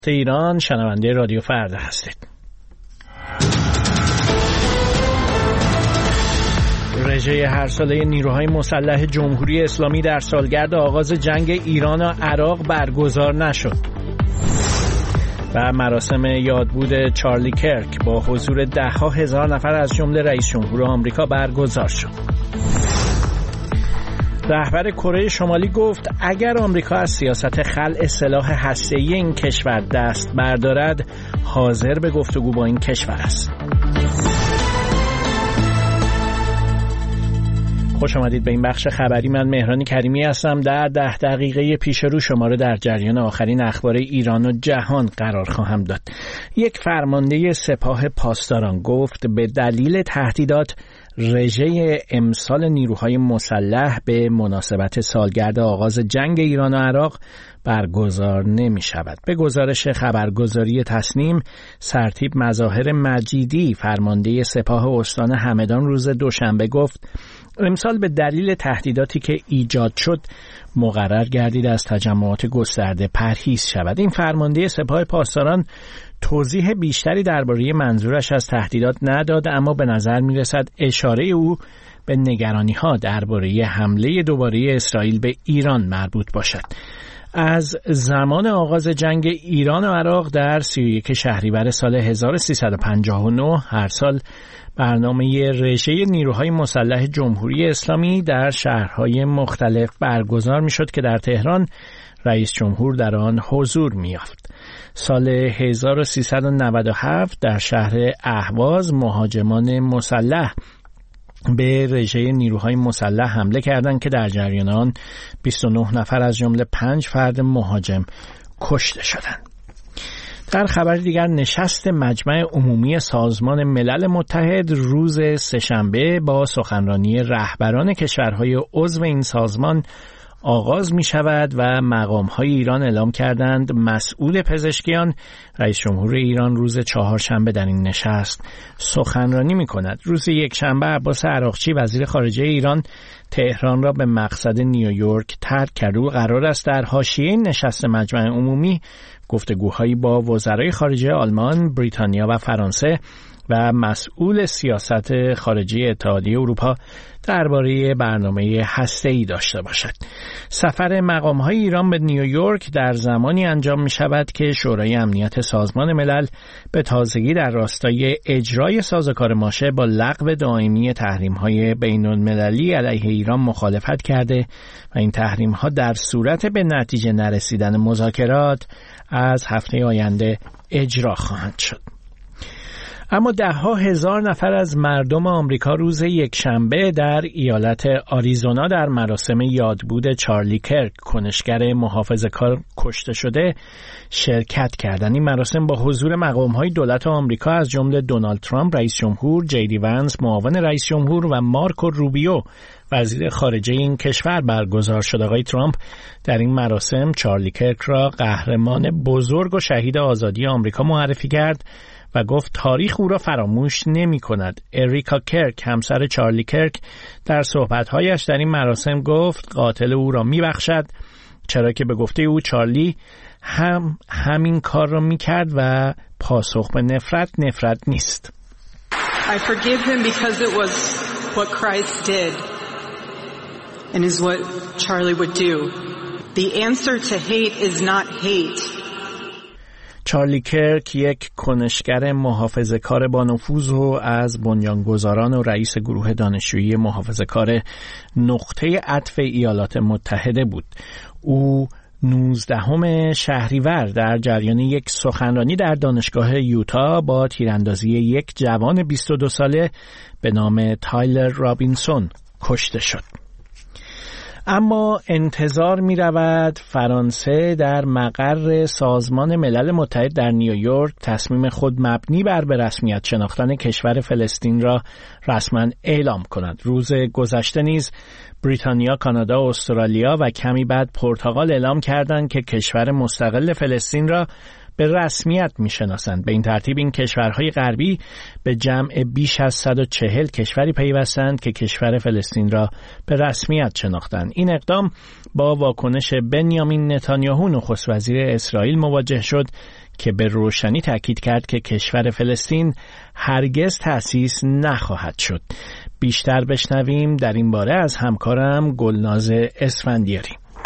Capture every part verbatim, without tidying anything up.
ایران شنونده رادیو فردا هستید. رژه هر ساله نیروهای مسلح جمهوری اسلامی در سالگرد آغاز جنگ ایران و عراق برگزار نشد و مراسم یادبود چارلی کرک با حضور ده‌ها هزار نفر از جمله رئیس جمهور آمریکا برگزار شد. رهبر کره شمالی گفت اگر آمریکا از سیاست خلع سلاح هسته‌ای این کشور دست بردارد، حاضر به گفتگو با این کشور است. خوش آمدید به این بخش خبری. من مهران کریمی هستم. در ده دقیقه پیش رو شما رو در جریان آخرین اخبار ایران و جهان قرار خواهم داد. یک فرمانده سپاه پاسداران گفت به دلیل تهدیدات رژه امسال نیروهای مسلح به مناسبت سالگرد آغاز جنگ ایران و عراق برگزار نمی شود. به گزارش خبرگزاری تصنیم، سرتیپ مظاهر مجیدی فرمانده سپاه استان همدان روز دوشنبه گفت امسال به دلیل تهدیداتی که ایجاد شد مقرر گردید از تجمعات گسترده پرهیز شود. این فرمانده سپاه پاسداران توضیح بیشتری درباره منظورش از تهدیدات نداد، اما به نظر می رسد اشاره او به نگرانی ها درباره حمله دوباره اسرائیل به ایران مربوط باشد. از زمان آغاز جنگ ایران و عراق در سی و یک شهریور سال هزار و سیصد و پنجاه و نه هر سال برنامه رژه نیروهای مسلح جمهوری اسلامی در شهرهای مختلف برگزار می‌شد که در تهران رئیس جمهور در آن حضور می‌یافت. سال هزار و سیصد و نود و هفت در شهر اهواز مهاجمان مسلح به رژه نیروهای مسلح حمله کردند که در جریان آن بیست و نه نفر از جمله پنج فرد مهاجم کشته شدند. در خبر دیگر، نشست مجمع عمومی سازمان ملل متحد روز سه‌شنبه با سخنرانی رهبران کشورهای عضو این سازمان آغاز می شود و مقام‌های ایران اعلام کردند مسئول پزشکیان رئیس جمهور ایران روز چهارشنبه در این نشست سخنرانی می کند. روز یکشنبه عباس عراقچی وزیر خارجه ایران تهران را به مقصد نیویورک ترک کرد. او قرار است در حاشیه نشست مجمع عمومی گفتگوهایی با وزرای خارجه آلمان، بریتانیا و فرانسه و مسئول سیاست خارجی اتحادیه اروپا درباره برنامه هسته‌ای داشته باشد. سفر مقام‌های ایران به نیویورک در زمانی انجام می‌شود که شورای امنیت سازمان ملل به تازگی در راستای اجرای سازوکار ماشه با لغو دائمی تحریم‌های بین‌المللی علیه ایران مخالفت کرده و این تحریم‌ها در صورت به نتیجه نرسیدن مذاکرات از هفته آینده اجرا خواهند شد. اما ده ها هزار نفر از مردم آمریکا روز یکشنبه در ایالت آریزونا در مراسم یادبود چارلی کرک کنشگر محافظه‌کار کشته شده شرکت کردند. این مراسم با حضور مقام‌های دولت آمریکا از جمله دونالد ترامپ رئیس جمهور، جی دی ونس معاون رئیس جمهور و مارکو روبیو وزیر خارجه این کشور برگزار شد. آقای ترامپ در این مراسم چارلی کرک را قهرمان بزرگ و شهید آزادی آمریکا معرفی کرد و گفت تاریخ او را فراموش نمی کند. اریکا کرک همسر چارلی کرک در صحبت‌هایش در این مراسم گفت قاتل او را می بخشد، چرا که به گفته او چارلی هم همین کار را می کرد و پاسخ به نفرت نفرت نیست. I forgive him because it was what Christ did and is what Charlie would do. The answer to hate is not hate. چارلی کرک یک کنشگر محافظه‌کار با نفوذ و از بنیانگذاران و رئیس گروه دانشجویی محافظه‌کار نقطه عطف ایالات متحده بود. او نوزدهم شهریور در جریان یک سخنرانی در دانشگاه یوتا با تیراندازی یک جوان بیست و دو ساله به نام تایلر رابینسون کشته شد. اما انتظار می رود فرانسه در مقر سازمان ملل متحد در نیویورک تصمیم خود مبنی بر به رسمیت شناختن کشور فلسطین را رسما اعلام کند. روز گذشته نیز بریتانیا، کانادا، استرالیا و کمی بعد پرتغال اعلام کردند که کشور مستقل فلسطین را به رسمیت میشناسند. به این ترتیب این کشورهای غربی به جمع بیش از صد و چهل کشوری پیوستند که کشور فلسطین را به رسمیت شناختند. این اقدام با واکنش بنیامین نتانیاهو نخست وزیر اسرائیل مواجه شد که به روشنی تاکید کرد که کشور فلسطین هرگز تأسیس نخواهد شد. بیشتر بشنویم در این باره از همکارم گلناز اسفندیاری.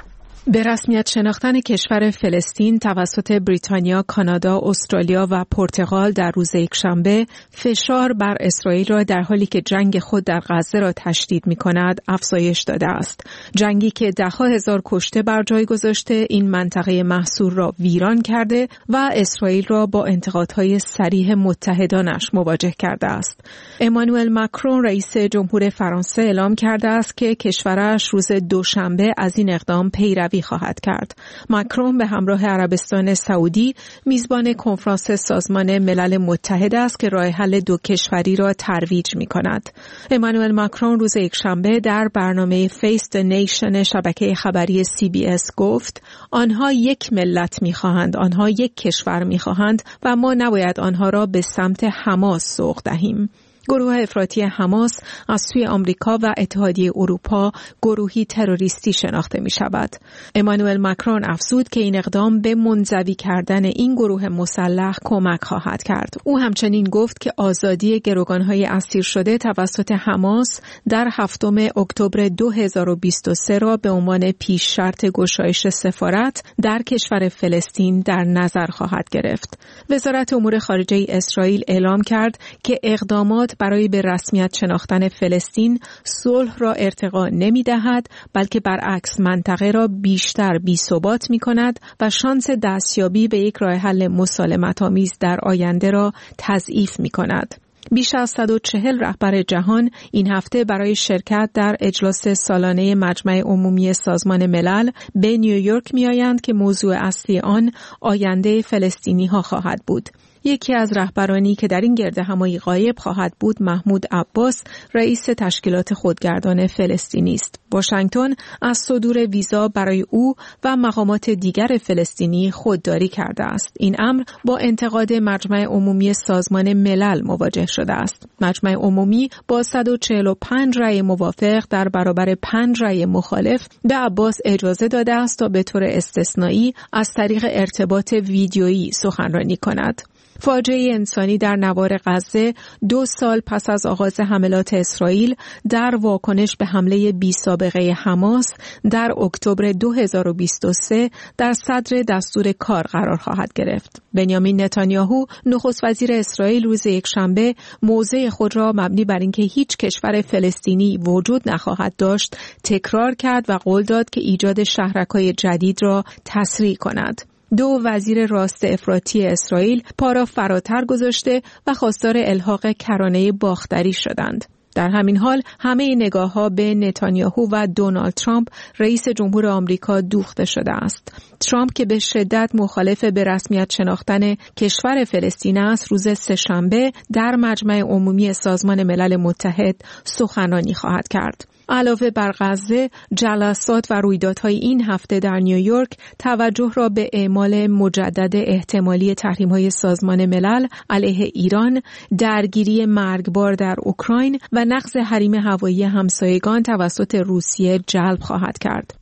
به رسمیت شناختن کشور فلسطین توسط بریتانیا، کانادا، استرالیا و پرتغال در روز یکشنبه فشار بر اسرائیل را در حالی که جنگ خود در غزه را تشدید می‌کند افزایش داده است. جنگی که ده‌ها هزار کشته بر جای گذاشته، این منطقه محصور را ویران کرده و اسرائیل را با انتقادهای صریح متحدانش مواجه کرده است. امانوئل ماکرون رئیس جمهور فرانسه اعلام کرده است که کشورش روز دوشنبه از این اقدام پیروی خواهد کرد. ماکرون به همراه عربستان سعودی میزبان کنفرانس سازمان ملل متحد است که راه حل دو کشوری را ترویج می کند. امانوئل ماکرون روز یکشنبه در برنامه فیس د نیشن شبکه خبری سی بی اس گفت آنها یک ملت می خواهند، آنها یک کشور می خواهند و ما نباید آنها را به سمت حماس سوق دهیم. گروه افراطی حماس از سوی آمریکا و اتحادیه اروپا گروهی تروریستی شناخته می شود. امانوئل ماکرون افزود که این اقدام به منزوی کردن این گروه مسلح کمک خواهد کرد. او همچنین گفت که آزادی گروگانهای اسیر شده توسط حماس در هفتم اکتبر دو هزار و بیست و سه را به عنوان پیش شرط گشایش سفارت در کشور فلسطین در نظر خواهد گرفت. وزارت امور خارجه اسرائیل اعلام کرد که اقدامات برای به رسمیت شناختن فلسطین صلح را ارتقا نمی دهد، بلکه برعکس منطقه را بیشتر بی‌ثبات می کند و شانس دستیابی به یک راه حل مسالمت‌آمیز در آینده را تضعیف می کند. بیش از صد و چهل رهبر جهان این هفته برای شرکت در اجلاس سالانه مجمع عمومی سازمان ملل به نیویورک می آیند که موضوع اصلی آن آینده فلسطینی ها خواهد بود. یکی از رهبرانی که در این گردهمایی غایب خواهد بود محمود عباس، رئیس تشکیلات خودگردان فلسطینی است. واشنگتن از صدور ویزا برای او و مقامات دیگر فلسطینی خودداری کرده است. این امر با انتقاد مجمع عمومی سازمان ملل مواجه شده است. مجمع عمومی با صد و چهل و پنج رأی موافق در برابر پنج رأی مخالف به عباس اجازه داده است تا به طور استثنایی از طریق ارتباط ویدیویی سخنرانی کند. فاجعه انسانی در نوار غزه دو سال پس از آغاز حملات اسرائیل در واکنش به حمله بی‌سابقه حماس در اکتبر دو هزار و بیست و سه در صدر دستور کار قرار خواهد گرفت. بنیامین نتانیاهو نخست وزیر اسرائیل روز یکشنبه موضع خود را مبنی بر اینکه هیچ کشور فلسطینی وجود نخواهد داشت تکرار کرد و قول داد که ایجاد شهرک‌های جدید را تسریع کند. دو وزیر راست افراطی اسرائیل پا را فراتر گذاشته و خواستار الحاق کرانه باختری شدند. در همین حال همه نگاه‌ها به نتانیاهو و دونالد ترامپ رئیس جمهور آمریکا دوخته شده است. ترامپ که به شدت مخالف به رسمیت شناختن کشور فلسطین است، روز سه‌شنبه در مجمع عمومی سازمان ملل متحد سخنرانی خواهد کرد. علاوه بر غزه، جلسات و رویدادهای این هفته در نیویورک توجه را به اعمال مجدد احتمالی تحریم‌های سازمان ملل علیه ایران، درگیری مرگبار در اوکراین و نقض حریم هوایی همسایگان توسط روسیه جلب خواهد کرد.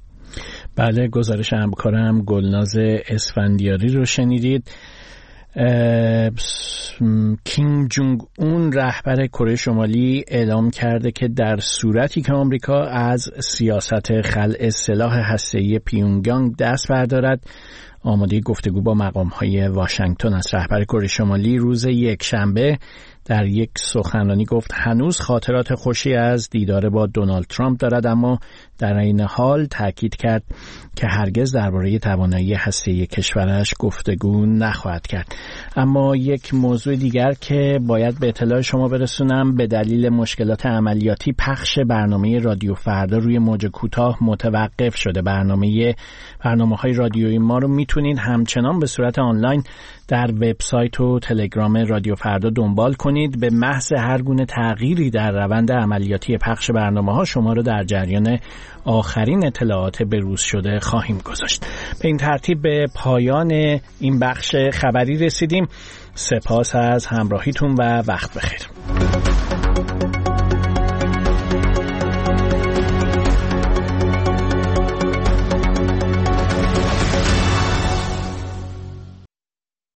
بله، گزارش همکارم گلناز اسفندیاری رو شنیدید. کیم جونگ اون رهبر کره شمالی اعلام کرده که در صورتی که آمریکا از سیاست خلع سلاح هسته‌ای پیونگیانگ دست بردارد، آماده گفتگو با مقام‌های واشنگتن است. رهبر کره شمالی روز یکشنبه در یک سخنرانی گفت هنوز خاطرات خوشی از دیدار با دونالد ترامپ دارد، اما در این حال تاکید کرد که هرگز درباره توانایی هسته‌ای کشورش گفتگو نخواهد کرد. اما یک موضوع دیگر که باید به اطلاع شما برسونم، به دلیل مشکلات عملیاتی پخش برنامه رادیو فردا روی موج کوتاه متوقف شده. برنامه برنامه‌های رادیویی ما رو میتونید همچنان به صورت آنلاین در وبسایت و تلگرام رادیو فردا دنبال کنید. به محض هر گونه تغییری در روند عملیاتی پخش برنامه‌ها شما رو در جریان آخرین اطلاعات بروز شده خواهیم گذاشت. به این ترتیب به پایان این بخش خبری رسیدیم. سپاس از همراهیتون و وقت بخیر.